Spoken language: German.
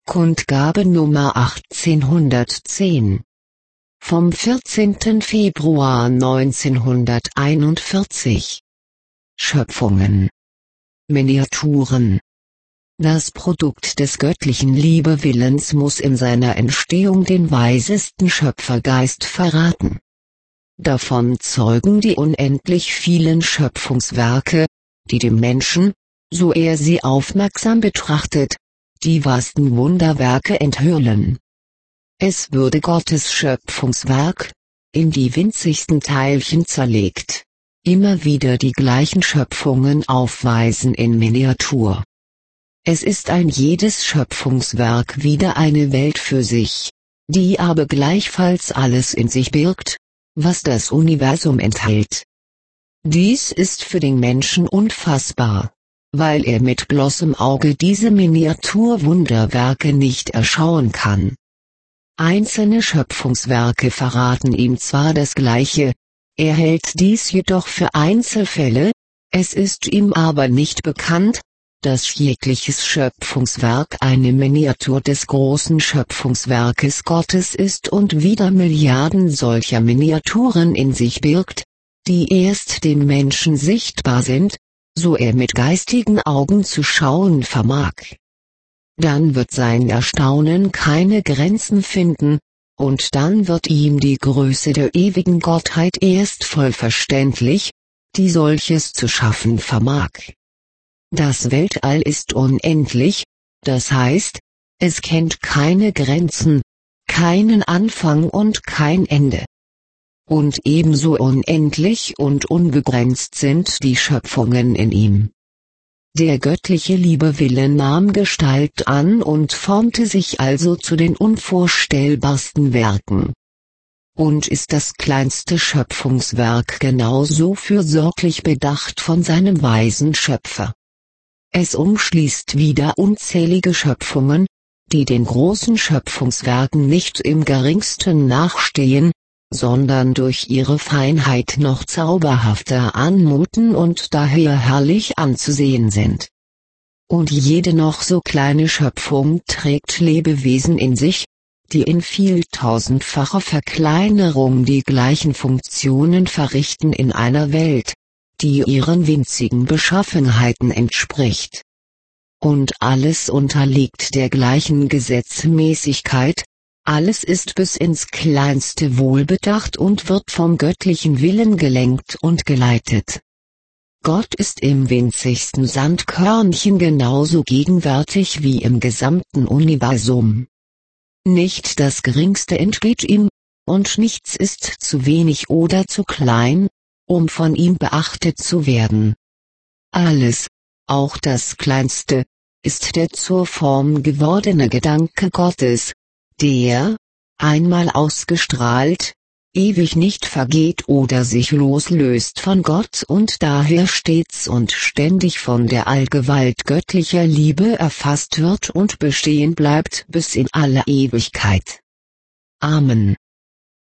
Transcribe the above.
Kundgabe Nummer 1810. Vom 14. Februar 1941. Schöpfungen. Miniaturen. Das Produkt des göttlichen Liebewillens muss in seiner Entstehung den weisesten Schöpfergeist verraten. Davon zeugen die unendlich vielen Schöpfungswerke, die dem Menschen, so er sie aufmerksam betrachtet, die vasten Wunderwerke enthüllen. Es würde Gottes Schöpfungswerk, in die winzigsten Teilchen zerlegt, immer wieder die gleichen Schöpfungen aufweisen in Miniatur. Es ist ein jedes Schöpfungswerk wieder eine Welt für sich, die aber gleichfalls alles in sich birgt, was das Universum enthält. Dies ist für den Menschen unfassbar, weil er mit bloßem Auge diese Miniaturwunderwerke nicht erschauen kann. Einzelne Schöpfungswerke verraten ihm zwar das Gleiche, er hält dies jedoch für Einzelfälle, es ist ihm aber nicht bekannt, dass jegliches Schöpfungswerk eine Miniatur des großen Schöpfungswerkes Gottes ist und wieder Milliarden solcher Miniaturen in sich birgt, die erst dem Menschen sichtbar sind, so er mit geistigen Augen zu schauen vermag. Dann wird sein Erstaunen keine Grenzen finden, und dann wird ihm die Größe der ewigen Gottheit erst voll verständlich, die solches zu schaffen vermag. Das Weltall ist unendlich, das heißt, es kennt keine Grenzen, keinen Anfang und kein Ende. Und ebenso unendlich und unbegrenzt sind die Schöpfungen in ihm. Der göttliche Liebewille nahm Gestalt an und formte sich also zu den unvorstellbarsten Werken. Und ist das kleinste Schöpfungswerk genauso fürsorglich bedacht von seinem weisen Schöpfer. Es umschließt wieder unzählige Schöpfungen, die den großen Schöpfungswerken nicht im geringsten nachstehen, sondern durch ihre Feinheit noch zauberhafter anmuten und daher herrlich anzusehen sind. Und jede noch so kleine Schöpfung trägt Lebewesen in sich, die in vieltausendfacher Verkleinerung die gleichen Funktionen verrichten in einer Welt, die ihren winzigen Beschaffenheiten entspricht. Und alles unterliegt der gleichen Gesetzmäßigkeit, alles ist bis ins Kleinste wohlbedacht und wird vom göttlichen Willen gelenkt und geleitet. Gott ist im winzigsten Sandkörnchen genauso gegenwärtig wie im gesamten Universum. Nicht das Geringste entgeht ihm, und nichts ist zu wenig oder zu klein, um von ihm beachtet zu werden. Alles, auch das Kleinste, ist der zur Form gewordene Gedanke Gottes, der, einmal ausgestrahlt, ewig nicht vergeht oder sich loslöst von Gott und daher stets und ständig von der Allgewalt göttlicher Liebe erfasst wird und bestehen bleibt bis in alle Ewigkeit. Amen.